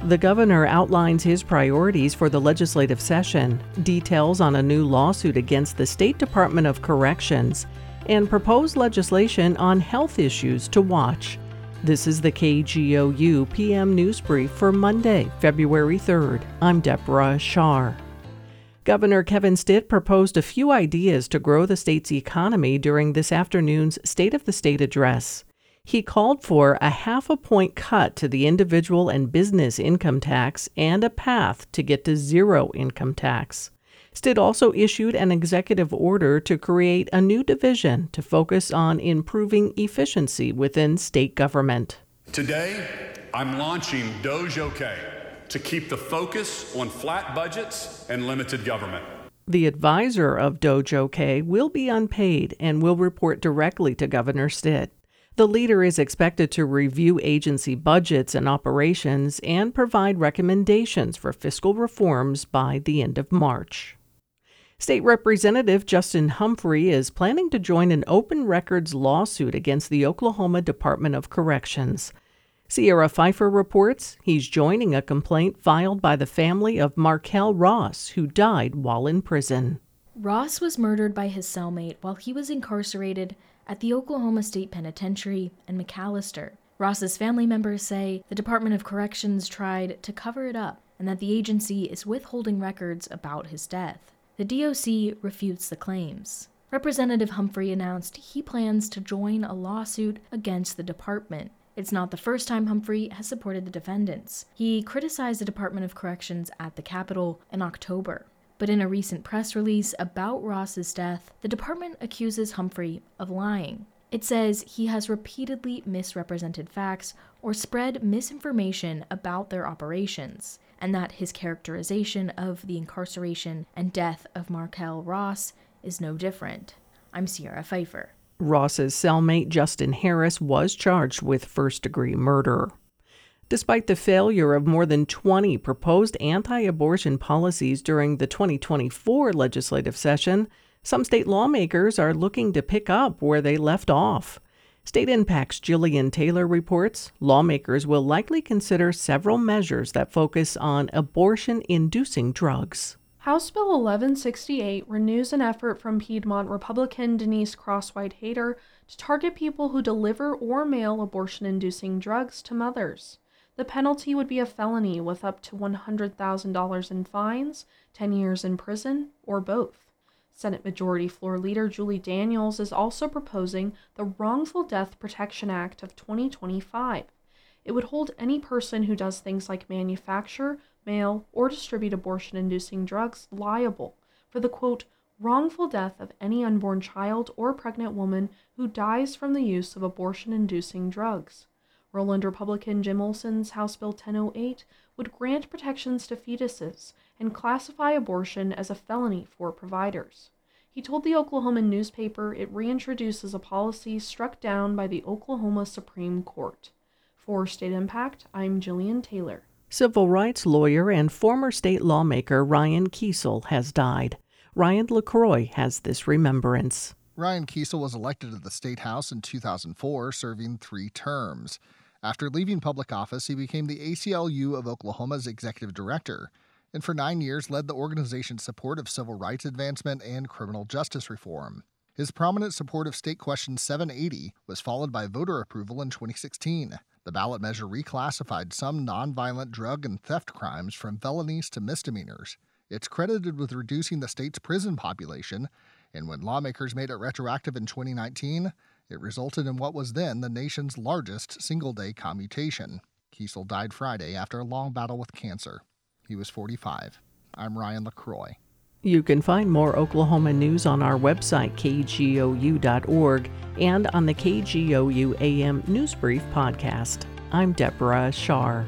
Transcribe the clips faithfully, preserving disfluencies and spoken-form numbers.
The governor outlines his priorities for the legislative session, details on a new lawsuit against the State Department of Corrections, and proposed legislation on health issues to watch. This is the K G O U P M News Brief for Monday, February third. I'm Deborah Shar. Governor Kevin Stitt proposed a few ideas to grow the state's economy during this afternoon's State of the State address. He called for a half a point cut to the individual and business income tax and a path to get to zero income tax. Stitt also issued an executive order to create a new division to focus on improving efficiency within state government. Today, I'm launching DOGE OK to keep the focus on flat budgets and limited government. The advisor of DOGE OK will be unpaid and will report directly to Governor Stitt. The leader is expected to review agency budgets and operations and provide recommendations for fiscal reforms by the end of March. State Representative Justin Humphrey is planning to join an open records lawsuit against the Oklahoma Department of Corrections. Sierra Pfeiffer reports he's joining a complaint filed by the family of Markel Ross, who died while in prison. Ross was murdered by his cellmate while he was incarcerated at the Oklahoma State Penitentiary in McAllister. Ross's family members say the Department of Corrections tried to cover it up and that the agency is withholding records about his death. The D O C refutes the claims. Representative Humphrey announced he plans to join a lawsuit against the department. It's not the first time Humphrey has supported the defendants. He criticized the Department of Corrections at the Capitol in October. But in a recent press release about Ross's death, the department accuses Humphrey of lying. It says he has repeatedly misrepresented facts or spread misinformation about their operations, and that his characterization of the incarceration and death of Markel Ross is no different. I'm Sierra Pfeiffer. Ross's cellmate Justin Harris was charged with first-degree murder. Despite the failure of more than twenty proposed anti-abortion policies during the twenty twenty-four legislative session, some state lawmakers are looking to pick up where they left off. State Impact's Jillian Taylor reports lawmakers will likely consider several measures that focus on abortion-inducing drugs. House Bill eleven sixty-eight renews an effort from Piedmont Republican Denise Crosswhite Hayter to target people who deliver or mail abortion-inducing drugs to mothers. The penalty would be a felony with up to one hundred thousand dollars in fines, ten years in prison, or both. Senate Majority Floor Leader Julie Daniels is also proposing the Wrongful Death Protection Act of twenty twenty-five. It would hold any person who does things like manufacture, mail, or distribute abortion-inducing drugs liable for the, quote, wrongful death of any unborn child or pregnant woman who dies from the use of abortion-inducing drugs. Roland Republican Jim Olson's House Bill ten oh eight would grant protections to fetuses and classify abortion as a felony for providers. He told the Oklahoman newspaper it reintroduces a policy struck down by the Oklahoma Supreme Court. For State Impact, I'm Jillian Taylor. Civil rights lawyer and former state lawmaker Ryan Kiesel has died. Ryan LaCroix has this remembrance. Ryan Kiesel was elected to the State House in two thousand four, serving three terms. After leaving public office, he became the A C L U of Oklahoma's executive director, and for nine years led the organization's support of civil rights advancement and criminal justice reform. His prominent support of State Question seven eighty was followed by voter approval in twenty sixteen. The ballot measure reclassified some nonviolent drug and theft crimes from felonies to misdemeanors. It's credited with reducing the state's prison population, and when lawmakers made it retroactive in twenty nineteen, it resulted in what was then the nation's largest single-day commutation. Kiesel died Friday after a long battle with cancer. He was forty-five. I'm Ryan LaCroix. You can find more Oklahoma news on our website, K G O U dot org, and on the K G O U A M News Brief podcast. I'm Deborah Shar.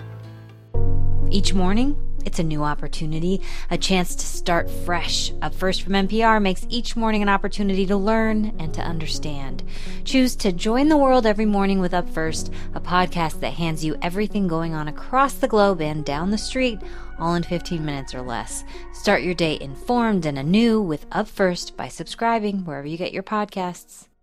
Each morning, it's a new opportunity, a chance to start fresh. Up First from N P R makes each morning an opportunity to learn and to understand. Choose to join the world every morning with Up First, a podcast that hands you everything going on across the globe and down the street, all in fifteen minutes or less. Start your day informed and anew with Up First by subscribing wherever you get your podcasts.